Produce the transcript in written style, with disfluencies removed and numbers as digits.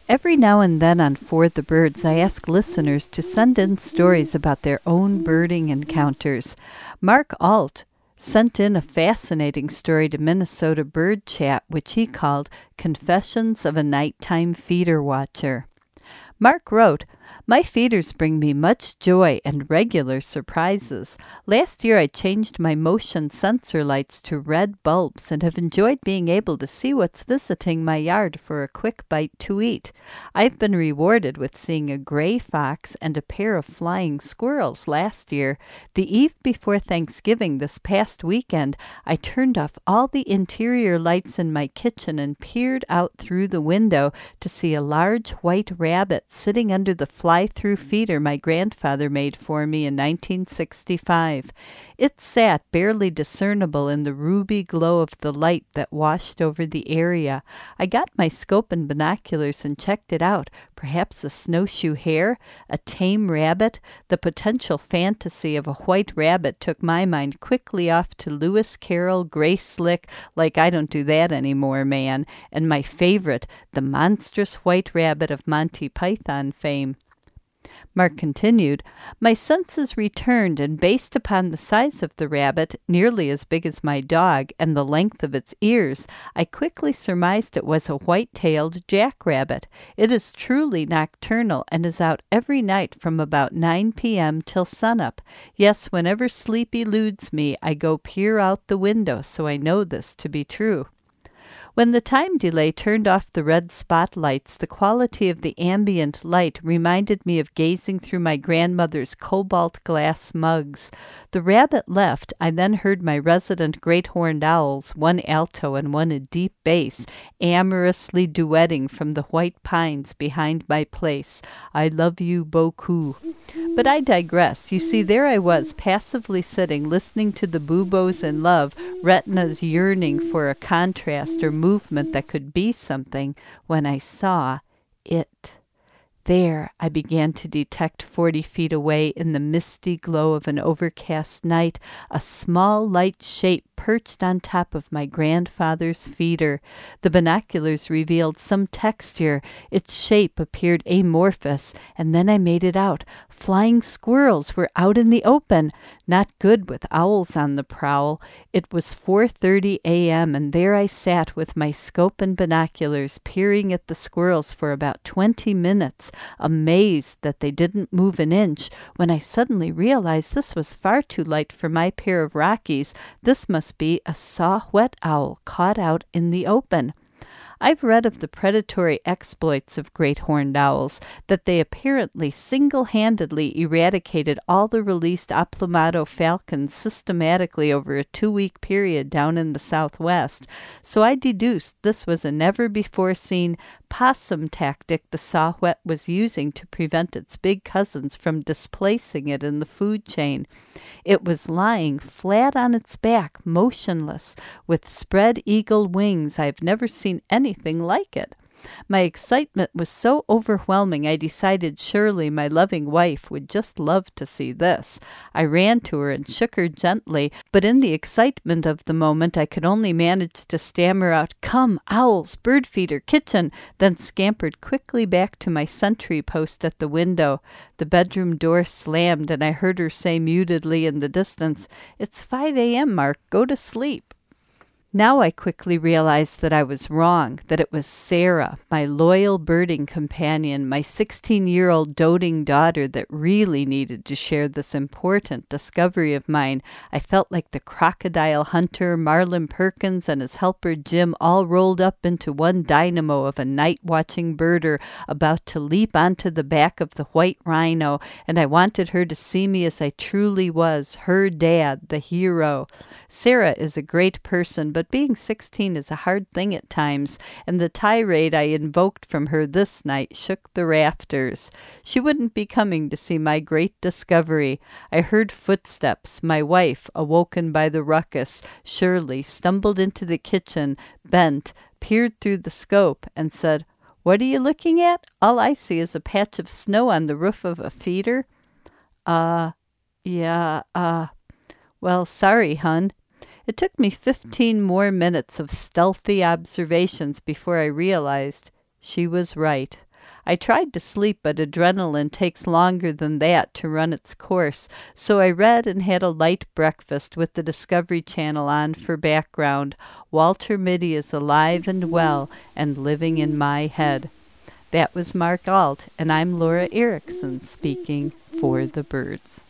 Every now and then on For the Birds, I ask listeners to send in stories about their own birding encounters. Mark Alt sent in a fascinating story to Minnesota Bird Chat, which he called Confessions of a Nighttime Feeder Watcher. Mark wrote, "My feeders bring me much joy and regular surprises. Last year I changed my motion sensor lights to red bulbs and have enjoyed being able to see what's visiting my yard for a quick bite to eat. I've been rewarded with seeing a gray fox and a pair of flying squirrels last year. The eve before Thanksgiving this past weekend, I turned off all the interior lights in my kitchen and peered out through the window to see a large white rabbit sitting under the fly-through feeder my grandfather made for me in 1965. It sat barely discernible in the ruby glow of the light that washed over the area. I got my scope and binoculars and checked it out. Perhaps a snowshoe hare? A tame rabbit? The potential fantasy of a white rabbit took my mind quickly off to Lewis Carroll, Grace Slick, like I don't do that anymore, man, and my favorite, the monstrous white rabbit of Monty Python fame." Mark continued, "My senses returned, and based upon the size of the rabbit, nearly as big as my dog, and the length of its ears, I quickly surmised it was a white-tailed jackrabbit. It is truly nocturnal and is out every night from about 9 p.m. till sunup. Yes, whenever sleep eludes me, I go peer out the window, so I know this to be true." When the time delay turned off the red spotlights, the quality of the ambient light reminded me of gazing through my grandmother's cobalt glass mugs. The rabbit left, I then heard my resident great horned owls, one alto and one a deep bass, amorously duetting from the white pines behind my place. I love you beaucoup. But I digress. You see, there I was, passively sitting, listening to the buboes in love, retinas yearning for a contrast or movement that could be something, when I saw it. There I began to detect 40 feet away in the misty glow of an overcast night a small light shape perched on top of my grandfather's feeder. The binoculars revealed some texture. Its shape appeared amorphous, and then I made it out. Flying squirrels were out in the open. Not good with owls on the prowl. It was 4:30 a.m., and there I sat with my scope and binoculars, peering at the squirrels for about 20 minutes, amazed that they didn't move an inch, when I suddenly realized this was far too light for my pair of Rockies. This must be a saw-whet owl caught out in the open. I've read of the predatory exploits of great horned owls, that they apparently single-handedly eradicated all the released Aplomado falcons systematically over a 2-week period down in the Southwest, so I deduced this was a never-before-seen possum tactic the saw-whet was using to prevent its big cousins from displacing it in the food chain. It was lying flat on its back, motionless, with spread eagle wings. I've never seen anything like it. My excitement was so overwhelming I decided surely my loving wife would just love to see this. I ran to her and shook her gently, but in the excitement of the moment I could only manage to stammer out, "Come, owls, bird feeder, kitchen," then scampered quickly back to my sentry post at the window. The bedroom door slammed, and I heard her say mutedly in the distance, "It's 5 a.m., Mark. Go to sleep." Now I quickly realized that I was wrong, that it was Sarah, my loyal birding companion, my 16-year-old doting daughter, that really needed to share this important discovery of mine. I felt like the crocodile hunter, Marlin Perkins, and his helper Jim, all rolled up into one dynamo of a night-watching birder about to leap onto the back of the white rhino, and I wanted her to see me as I truly was, her dad, the hero. Sarah is a great person, but being 16 is a hard thing at times, and the tirade I invoked from her this night shook the rafters. She wouldn't be coming to see my great discovery. I heard footsteps. My wife, awoken by the ruckus, Shirley, stumbled into the kitchen, bent, peered through the scope, and said, "What are you looking at? All I see is a patch of snow on the roof of a feeder." Well, sorry, hun." It took me 15 more minutes of stealthy observations before I realized she was right. I tried to sleep, but adrenaline takes longer than that to run its course, so I read and had a light breakfast with the Discovery Channel on for background. Walter Mitty is alive and well and living in my head. That was Mark Alt, and I'm Laura Erickson speaking for the birds.